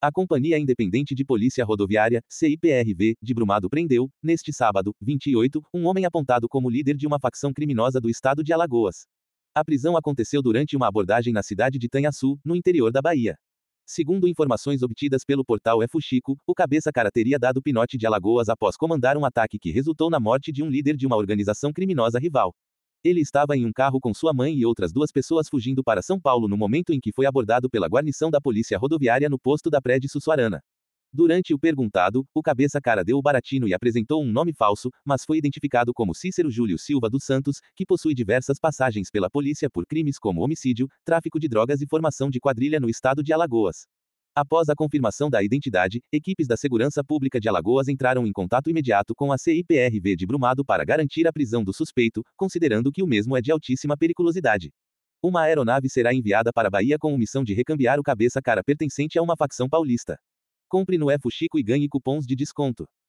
A Companhia Independente de Polícia Rodoviária, CIPRV, de Brumado prendeu, neste sábado, 28, um homem apontado como líder de uma facção criminosa do estado de Alagoas. A prisão aconteceu durante uma abordagem na cidade de Tanhaçu, no interior da Bahia. Segundo informações obtidas pelo portal Fuxico, o cabeça-cara teria dado pinote de Alagoas após comandar um ataque que resultou na morte de um líder de uma organização criminosa rival. Ele estava em um carro com sua mãe e outras duas pessoas fugindo para São Paulo no momento em que foi abordado pela guarnição da Polícia Rodoviária no posto da Prédio Sussuarana. Durante o perguntado, o cabeça-cara deu o baratino e apresentou um nome falso, mas foi identificado como Cícero Júlio Silva dos Santos, que possui diversas passagens pela polícia por crimes como homicídio, tráfico de drogas e formação de quadrilha no estado de Alagoas. Após a confirmação da identidade, equipes da Segurança Pública de Alagoas entraram em contato imediato com a CIPRV de Brumado para garantir a prisão do suspeito, considerando que o mesmo é de altíssima periculosidade. Uma aeronave será enviada para a Bahia com missão de recambiar o cabeça-cara pertencente a uma facção paulista. Compre no Fuxico e ganhe cupons de desconto.